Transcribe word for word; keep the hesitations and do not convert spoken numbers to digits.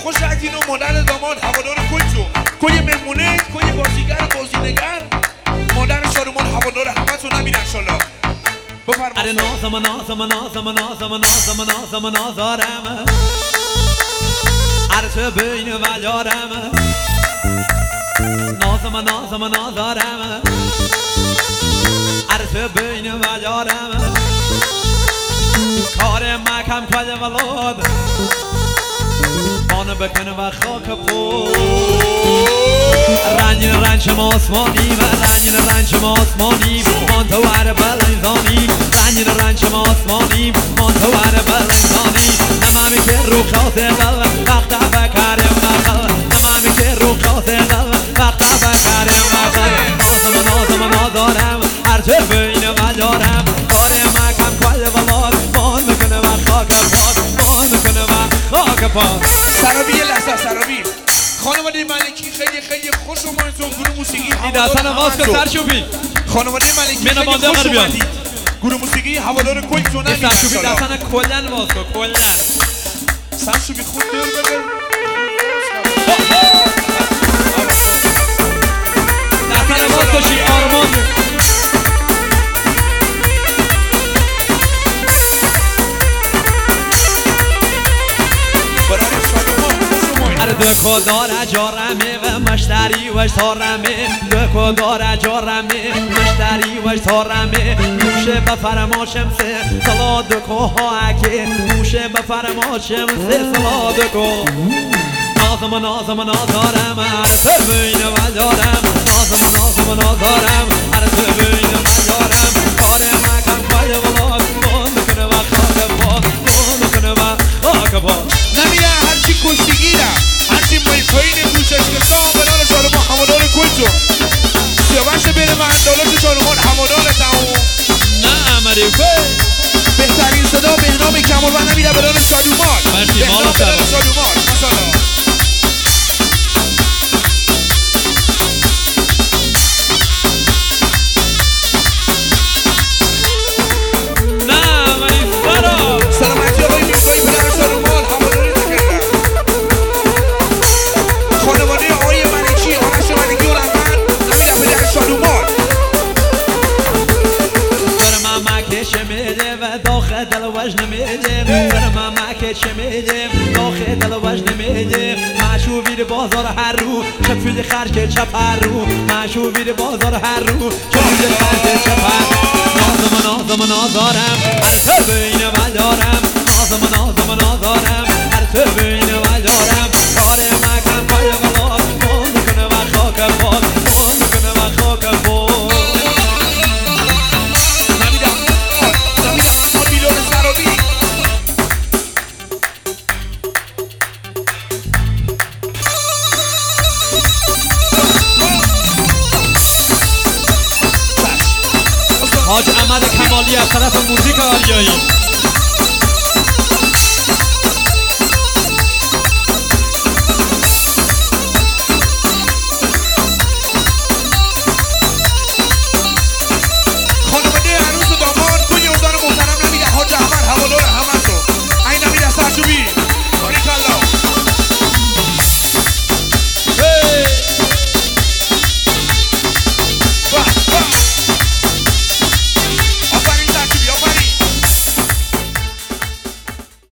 خوش عدین و مادر داماد هوادار کلتون کوی مهمونه کوی بازیگر بازینگر مادر شارومان هوادار همه تون نبین انشالله بفرمایید. اره نازم نازم نازم نازم نازم نازم نازارم اره تو بین و یارم نازم نازم نازارم اره تو بین و یارم کار مکم کل ولاد بانو بکنه و خاک پو رنجین رنج آسمانی و رنجین رنج آسمانی من تو ور بلنزانی رنجین رنج آسمانی من تو ور بلنزانی نمامی که رو خاطر دل وقت بکرم بخل نمامی که رو خاطر دل وقت بکرم بخل نازم نازم نازارم هر چه بین و دارم کار مکم کل ولاد من میکنه و خاک پاس من میکنه و خاک پاس. سرابی یه لحظه سرابی خانواده ملکی خیلی خیلی خوش اومدید. گروه موسیقی دستان واس که سرشوبی خانواده ملکی خیلی خوش اومدید. گروه موسیقی هوادار کلتون نمیدن سرشوبی دستان کلن واس که کلن سرشوبی خود دور بده دستان واس کشی آرمان دکو داره جارمه و مشتری وش تارمه دکو داره جارمه مشتری وش تارمه موشه بفرماشم سه سلا دکو ها اکه موشه بفرماشم سه سلا دکو نازم نازم نازارم عرصه بین و دارم نازم نازم نازارم عرصه بین و دارم کار مکم کل ولاد من میکنه و خاک پاس من میکنه و خاک پاس نمیره هرچی کشتگی رم هرچی مایفاین گوشش کردم بنار شارومان هوادار کلتون سیاوش بره من دولت شارومان هوادار تموم نه مریفه بهترین صدا بهنام کمربند نمیره بنار شارومان بهنام بنار شارومان مثلا سلامتی آقای میرزایی پدر شارومان هواداری نکردن خانواده آقای ملکی آرش ملکی و رحمن نمیره پدر شارومان سر من مکش میده و داخل دل وجن میده سر من مکش میده داخل دل وجن میده مشویر بازار هر رو چپیل خرج که چپ هر رو مشویر بازار هر رو چپیل خرج چپ هر نازم نازم نازارم هر تو بین و دارم نازم نازم نازارم هر تو بین و دارم کار مکم پای غلاد من میکنه و خاک پاس من میکنه و خاک پاس نمیدم نمیدم اما میلون سرابی حاج احمد کمالی از طرف موزیک آریایی خانواده عروس و داماد کوی اوزار محترم نمیده حاج احمد هوادار همه تو این نمیده سرشوبی